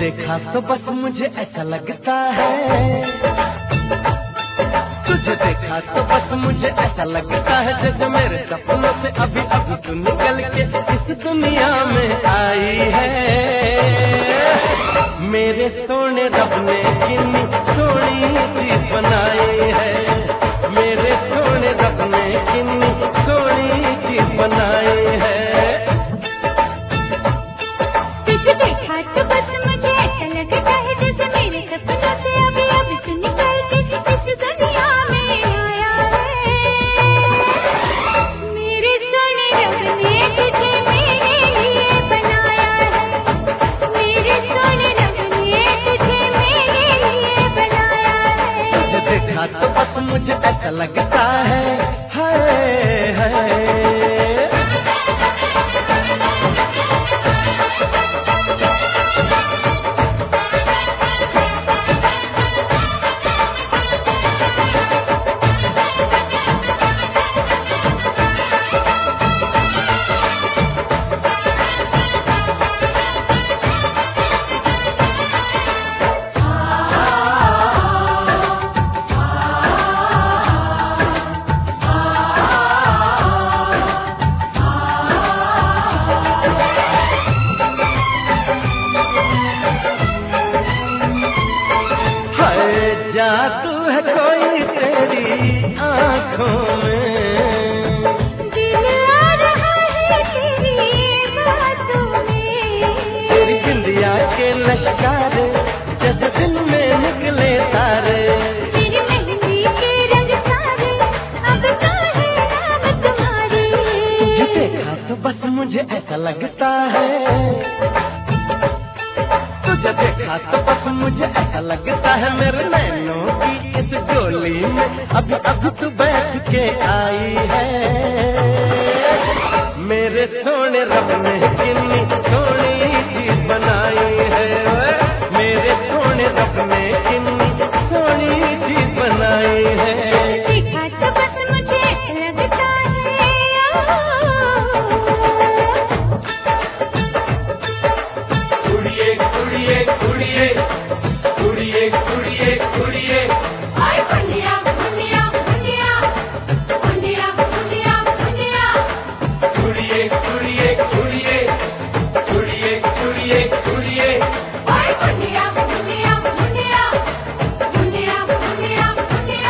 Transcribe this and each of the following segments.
देखा तो बस मुझे ऐसा लगता है, तुझे देखा तो बस मुझे ऐसा लगता है जैसे मेरे सपनों से अभी अभी तू निकल के इस दुनिया में आई है। मेरे सोने रब ने कितनी सोनी चीज बनाई है, मेरे सोने रब ने कितनी सोनी चीज बनाई है। तुझे देखा तो बस मुझे ऐसा लगता है जैसे मेरे सपनों से अभी अभी तू निकल के इस दुनिया में आया है। मेरे सोने रब ने तुझे मेरे लिए बनाया है, मेरे सोने रब ने तुझे मेरे लिए बनाया है। तुझे देखा तो बस मुझे ऐसा लगता है, हाय जादू है कोई तेरी आँखों में, दिल आ रहा है तेरी बातों में, तेरी बिंदिया के लश्कारे जैसे दिल में निकले तारे, तेरी मेहंदी के रंग सारे अब तो है नाम तुम्हारे। तुझे देखा तो बस मुझे ऐसा लगता है, तुझे देखा तो बस मुझे ऐसा लगता है मेरे नैनों की इस डोली में अभी अभी तू बैठ के आई है। मेरे सोने रब ने कितनी सोनी चीज बनाई है, मेरे सोने रब ने कितनी सोनी चीज बनाई है। देखा तो बस मुझे ऐसा लगता है, कुड़िए कुड़िए कुड़िए कुड़िए कुड़िए कुड़िए, हाय बुंदिया बुंदिया बुंदिया बुंदिया बुंदिया बुंदिया, कुड़िए कुड़िए कुड़िए कुड़िए कुड़िए कुड़िए, हाय बुंदिया बुंदिया बुंदिया बुंदिया बुंदिया बुंदिया।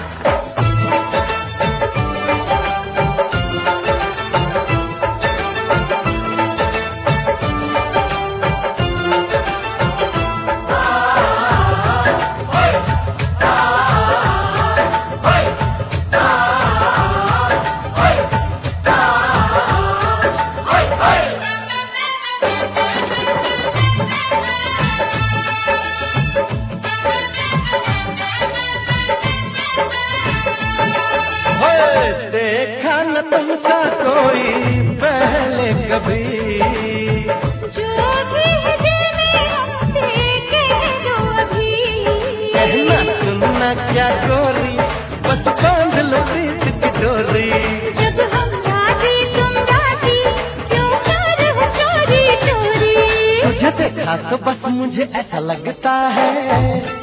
देखा न तुमसा कोई पहले कभी, जो भी है दिल में हमसे कह दो अभी, कहना सुनना क्या गोरी बस बांध लो प्रीत की डोरी। जब हम राजी तुम राजी क्यों कर हो चोरी चोरी। तुझे देखा तो बस मुझे ऐसा लगता है,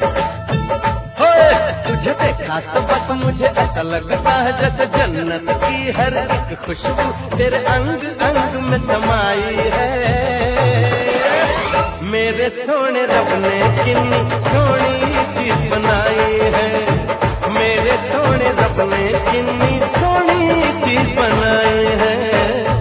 तुझे देखा तो बस मुझे ऐसा लगता है जैसे जन्नत की हर एक खुशबू तेरे अंग अंग में समाई है। मेरे सोने रब ने कितनी सोनी चीज बनाई है, मेरे सोने रब ने कितनी सोनी चीज बनाई है।